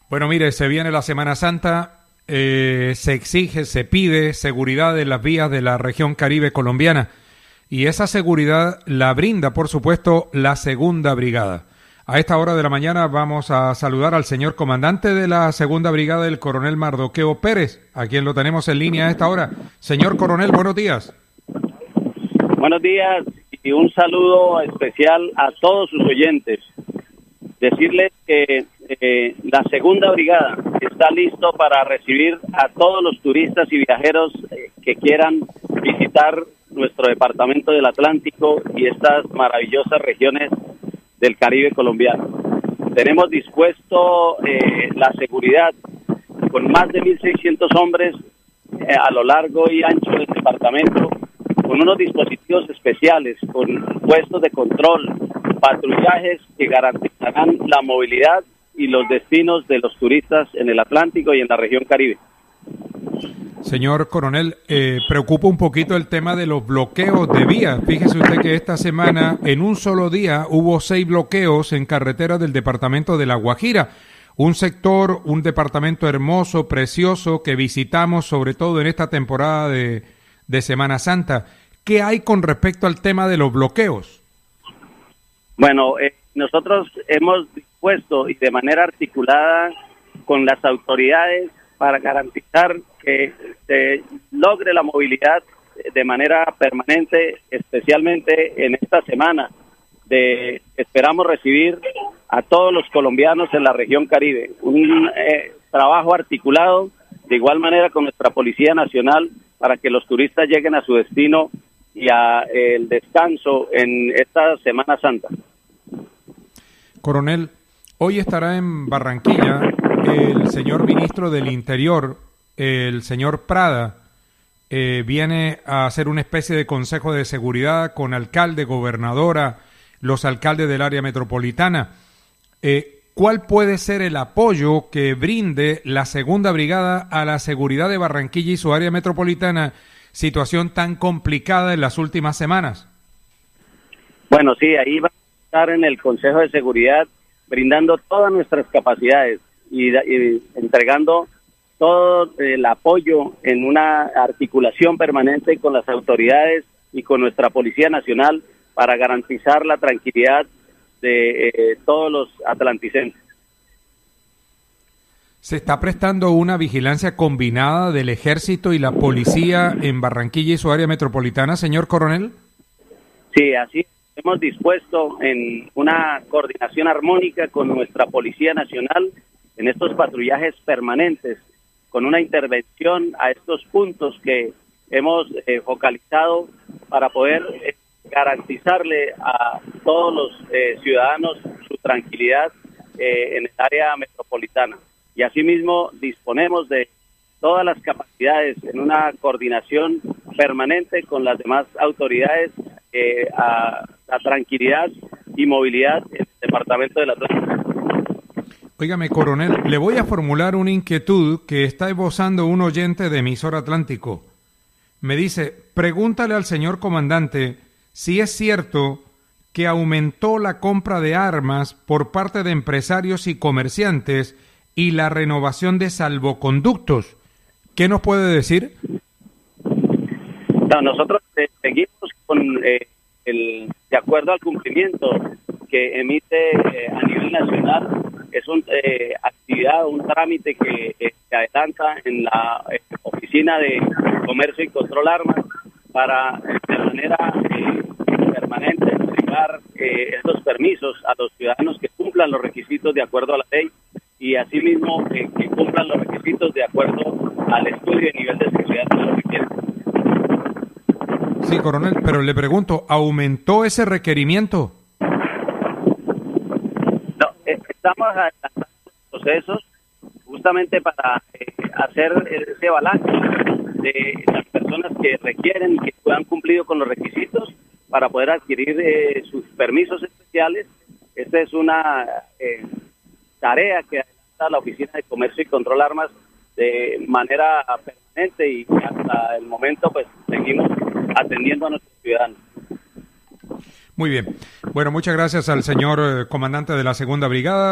Bueno, mire, se viene la Semana Santa, se exige, se pide seguridad en las vías de la región Caribe colombiana y esa seguridad la brinda, por supuesto, la Segunda Brigada. A esta hora de la mañana vamos a saludar al señor comandante de la Segunda Brigada, el coronel Mardoqueo Pérez, a quien lo tenemos en línea a esta hora. Señor coronel, buenos días. Buenos días y un saludo especial a todos sus oyentes. Decirles que la Segunda Brigada está listo para recibir a todos los turistas y viajeros que quieran visitar nuestro departamento del Atlántico y estas maravillosas regiones del Caribe colombiano. Tenemos dispuesto la seguridad con más de 1.600 hombres a lo largo y ancho del departamento, con unos dispositivos especiales, con puestos de control, patrullajes que garantizarán la movilidad y los destinos de los turistas en el Atlántico y en la región Caribe. Señor coronel, preocupa un poquito el tema de los bloqueos de vías. Fíjese usted que esta semana, en un solo día, hubo 6 bloqueos en carreteras del departamento de La Guajira. Un sector, un departamento hermoso, precioso, que visitamos sobre todo en esta temporada de Semana Santa. ¿Qué hay con respecto al tema de los bloqueos? Bueno, nosotros hemos dispuesto y de manera articulada con las autoridades para garantizar que se logre la movilidad de manera permanente, especialmente en esta semana. Esperamos recibir a todos los colombianos en la región Caribe. Un trabajo articulado, de igual manera con nuestra Policía Nacional, para que los turistas lleguen a su destino y a el descanso en esta Semana Santa. Coronel, hoy estará en Barranquilla el señor ministro del Interior, el señor Prada. Viene a hacer una especie de consejo de seguridad con alcalde, gobernadora, los alcaldes del área metropolitana. ¿Cuál puede ser el apoyo que brinde la Segunda Brigada a la seguridad de Barranquilla y su área metropolitana, situación tan complicada en las últimas semanas? Bueno, sí, ahí va a estar en el Consejo de Seguridad brindando todas nuestras capacidades y entregando todo el apoyo en una articulación permanente con las autoridades y con nuestra Policía Nacional para garantizar la tranquilidad de todos los atlanticenses. ¿Se está prestando una vigilancia combinada del Ejército y la Policía en Barranquilla y su área metropolitana, señor coronel? Sí, así hemos dispuesto en una coordinación armónica con nuestra Policía Nacional en estos patrullajes permanentes, con una intervención a estos puntos que hemos focalizado para poder garantizarle a todos los ciudadanos su tranquilidad en el área metropolitana. Y asimismo disponemos de todas las capacidades en una coordinación permanente con las demás autoridades a la tranquilidad y movilidad en el departamento del Atlántico. Óigame, coronel, le voy a formular una inquietud que está esbozando un oyente de Emisor Atlántico. Me dice, pregúntale al señor comandante si es cierto que aumentó la compra de armas por parte de empresarios y comerciantes y la renovación de salvoconductos. ¿Qué nos puede decir? No, nosotros seguimos con de acuerdo al cumplimiento que emite a nivel nacional. Es una actividad, un trámite que se adelanta en la Oficina de Comercio y Control Armas para de manera permanente entregar estos permisos a los ciudadanos que cumplan los requisitos de acuerdo a la ley y asimismo que cumplan los requisitos de acuerdo al estudio de nivel de seguridad que lo requieren. Sí, coronel, pero le pregunto, ¿aumentó ese requerimiento? No, estamos adelantando los procesos justamente para hacer ese balance de las personas que requieren y que han cumplido con los requisitos para poder adquirir sus permisos especiales. Esta es una tarea que adelanta la Oficina de Comercio y Control Armas de manera permanente y hasta el momento pues seguimos atendiendo a nuestros ciudadanos. Muy bien. Bueno, muchas gracias al señor comandante de la Segunda Brigada.